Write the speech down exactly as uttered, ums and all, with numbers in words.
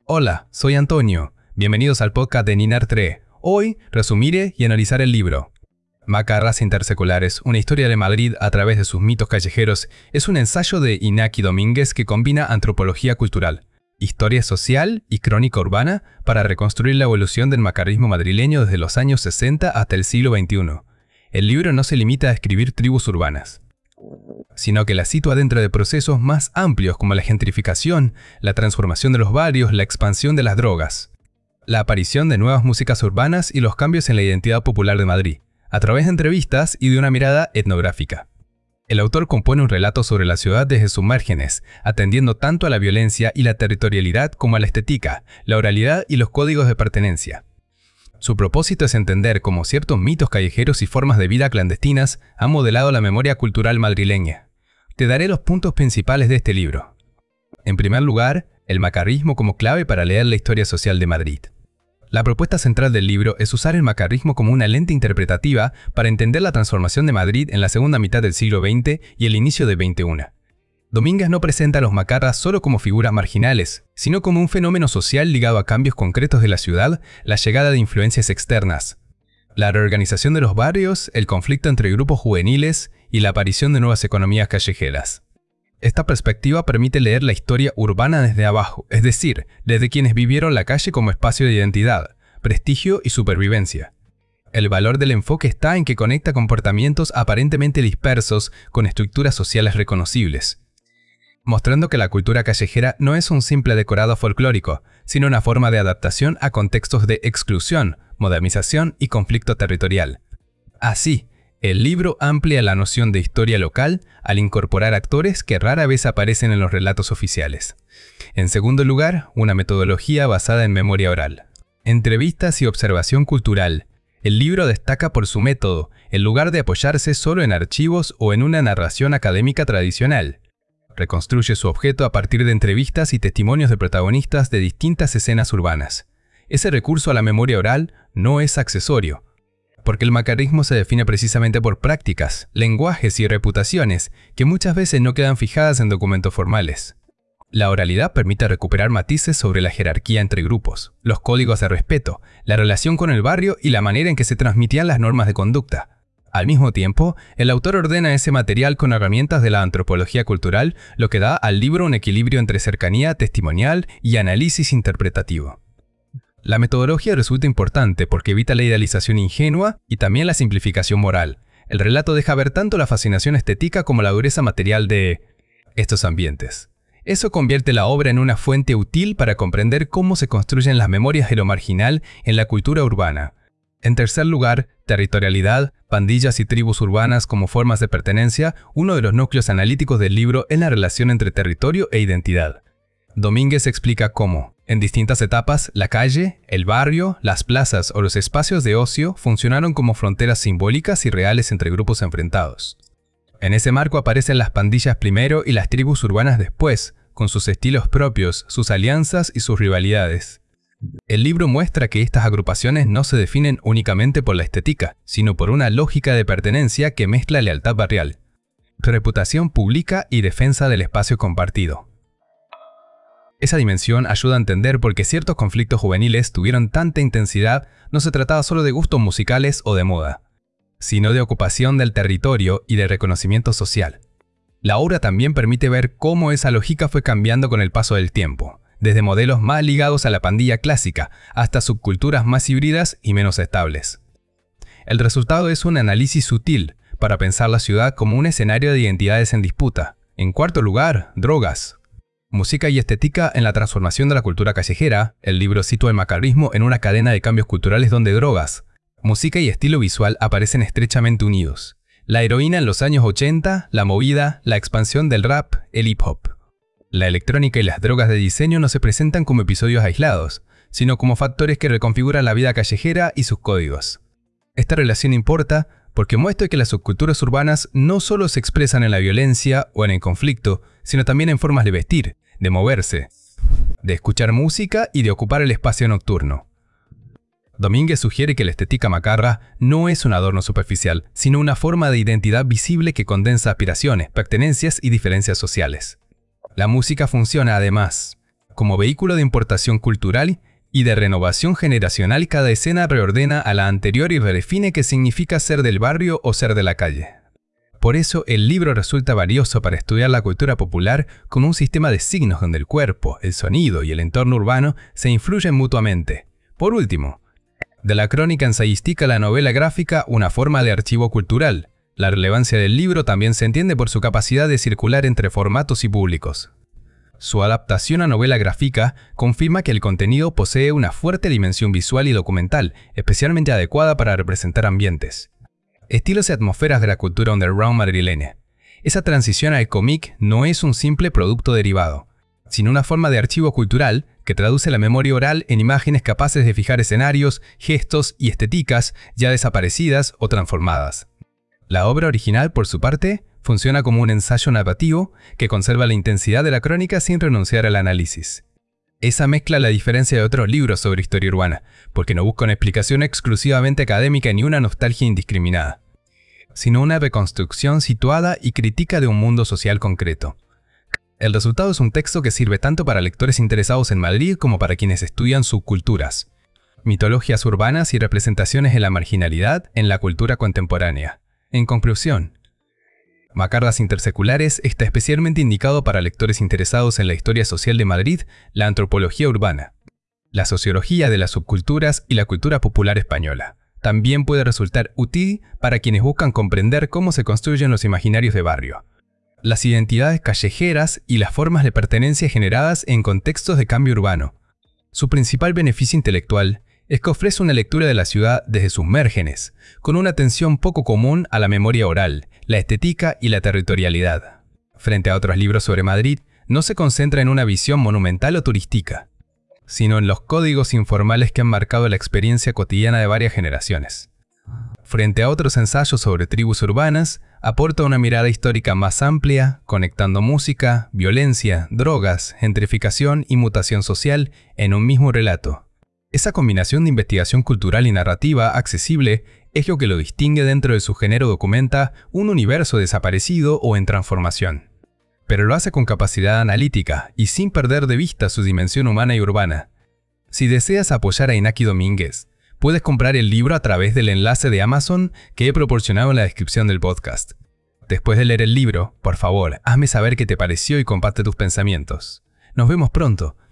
Hola, soy Antonio. Bienvenidos al podcast de Ninartre. Hoy resumiré y analizaré el libro Macarras Interseculares, una historia de Madrid a través de sus mitos callejeros. Es un ensayo de Iñaki Domínguez que combina antropología cultural, historia social y crónica urbana para reconstruir la evolución del macarrismo madrileño desde los años sesenta hasta el siglo veintiuno. El libro no se limita a describir tribus urbanas, sino que la sitúa dentro de procesos más amplios como la gentrificación, la transformación de los barrios, la expansión de las drogas, la aparición de nuevas músicas urbanas y los cambios en la identidad popular de Madrid, a través de entrevistas y de una mirada etnográfica. El autor compone un relato sobre la ciudad desde sus márgenes, atendiendo tanto a la violencia y la territorialidad como a la estética, la oralidad y los códigos de pertenencia. Su propósito es entender cómo ciertos mitos callejeros y formas de vida clandestinas han modelado la memoria cultural madrileña. Te daré los puntos principales de este libro. En primer lugar, el macarrismo como clave para leer la historia social de Madrid. La propuesta central del libro es usar el macarrismo como una lente interpretativa para entender la transformación de Madrid en la segunda mitad del siglo veinte y el inicio del veintiuno. Domínguez no presenta a los macarras solo como figuras marginales, sino como un fenómeno social ligado a cambios concretos de la ciudad, la llegada de influencias externas, la reorganización de los barrios, el conflicto entre grupos juveniles y la aparición de nuevas economías callejeras. Esta perspectiva permite leer la historia urbana desde abajo, es decir, desde quienes vivieron la calle como espacio de identidad, prestigio y supervivencia. El valor del enfoque está en que conecta comportamientos aparentemente dispersos con estructuras sociales reconocibles, mostrando que la cultura callejera no es un simple decorado folclórico, sino una forma de adaptación a contextos de exclusión, modernización y conflicto territorial. Así, el libro amplía la noción de historia local al incorporar actores que rara vez aparecen en los relatos oficiales. En segundo lugar, una metodología basada en memoria oral. Entrevistas y observación cultural. El libro destaca por su método, en lugar de apoyarse solo en archivos o en una narración académica tradicional. Reconstruye su objeto a partir de entrevistas y testimonios de protagonistas de distintas escenas urbanas. Ese recurso a la memoria oral no es accesorio, porque el macarrismo se define precisamente por prácticas, lenguajes y reputaciones que muchas veces no quedan fijadas en documentos formales. La oralidad permite recuperar matices sobre la jerarquía entre grupos, los códigos de respeto, la relación con el barrio y la manera en que se transmitían las normas de conducta. Al mismo tiempo, el autor ordena ese material con herramientas de la antropología cultural, lo que da al libro un equilibrio entre cercanía testimonial y análisis interpretativo. La metodología resulta importante porque evita la idealización ingenua y también la simplificación moral. El relato deja ver tanto la fascinación estética como la dureza material de estos ambientes. Eso convierte la obra en una fuente útil para comprender cómo se construyen las memorias de lo marginal en la cultura urbana. En tercer lugar, territorialidad, pandillas y tribus urbanas como formas de pertenencia. Uno de los núcleos analíticos del libro es la relación entre territorio e identidad. Domínguez explica cómo, en distintas etapas, la calle, el barrio, las plazas o los espacios de ocio funcionaron como fronteras simbólicas y reales entre grupos enfrentados. En ese marco aparecen las pandillas primero y las tribus urbanas después, con sus estilos propios, sus alianzas y sus rivalidades. El libro muestra que estas agrupaciones no se definen únicamente por la estética, sino por una lógica de pertenencia que mezcla lealtad barrial, reputación pública y defensa del espacio compartido. Esa dimensión ayuda a entender por qué ciertos conflictos juveniles tuvieron tanta intensidad. No se trataba solo de gustos musicales o de moda, sino de ocupación del territorio y de reconocimiento social. La obra también permite ver cómo esa lógica fue cambiando con el paso del tiempo, desde modelos más ligados a la pandilla clásica hasta subculturas más híbridas y menos estables. El resultado es un análisis sutil para pensar la ciudad como un escenario de identidades en disputa. En cuarto lugar, drogas. Música y estética en la transformación de la cultura callejera. El libro sitúa el macarrismo en una cadena de cambios culturales donde drogas, música y estilo visual aparecen estrechamente unidos. La heroína en los años ochenta, la movida, la expansión del rap, el hip hop. La electrónica y las drogas de diseño no se presentan como episodios aislados, sino como factores que reconfiguran la vida callejera y sus códigos. Esta relación importa porque muestra que las subculturas urbanas no solo se expresan en la violencia o en el conflicto, sino también en formas de vestir, de moverse, de escuchar música y de ocupar el espacio nocturno. Domínguez sugiere que la estética macarra no es un adorno superficial, sino una forma de identidad visible que condensa aspiraciones, pertenencias y diferencias sociales. La música funciona, además, Como vehículo de importación cultural y de renovación generacional, cada escena reordena a la anterior y redefine qué significa ser del barrio o ser de la calle. Por eso, el libro resulta valioso para estudiar la cultura popular con un sistema de signos donde el cuerpo, el sonido y el entorno urbano se influyen mutuamente. Por último, de la crónica ensayística a la novela gráfica, una forma de archivo cultural. La relevancia del libro también se entiende por su capacidad de circular entre formatos y públicos. Su adaptación a novela gráfica confirma que el contenido posee una fuerte dimensión visual y documental, especialmente adecuada para representar ambientes, estilos y atmósferas de la cultura underground madrileña. Esa transición al cómic no es un simple producto derivado, sino una forma de archivo cultural que traduce la memoria oral en imágenes capaces de fijar escenarios, gestos y estéticas ya desaparecidas o transformadas. La obra original, por su parte, funciona como un ensayo narrativo que conserva la intensidad de la crónica sin renunciar al análisis. Esa mezcla la diferencia de otros libros sobre historia urbana, porque no busca una explicación exclusivamente académica ni una nostalgia indiscriminada, sino una reconstrucción situada y crítica de un mundo social concreto. El resultado es un texto que sirve tanto para lectores interesados en Madrid como para quienes estudian subculturas, mitologías urbanas y representaciones de la marginalidad en la cultura contemporánea. En conclusión, Macarras Interseculares está especialmente indicado para lectores interesados en la historia social de Madrid, la antropología urbana, la sociología de las subculturas y la cultura popular española. También puede resultar útil para quienes buscan comprender cómo se construyen los imaginarios de barrio, las identidades callejeras y las formas de pertenencia generadas en contextos de cambio urbano. Su principal beneficio intelectual es que ofrece una lectura de la ciudad desde sus márgenes, con una atención poco común a la memoria oral, la estética y la territorialidad. Frente a otros libros sobre Madrid, no se concentra en una visión monumental o turística, sino en los códigos informales que han marcado la experiencia cotidiana de varias generaciones. Frente a otros ensayos sobre tribus urbanas, aporta una mirada histórica más amplia, conectando música, violencia, drogas, gentrificación y mutación social en un mismo relato. Esa combinación de investigación cultural y narrativa accesible es lo que lo distingue dentro de su género. Documenta un universo desaparecido o en transformación, pero lo hace con capacidad analítica y sin perder de vista su dimensión humana y urbana. Si deseas apoyar a Inaki Domínguez, puedes comprar el libro a través del enlace de Amazon que he proporcionado en la descripción del podcast. Después de leer el libro, por favor, hazme saber qué te pareció y comparte tus pensamientos. Nos vemos pronto.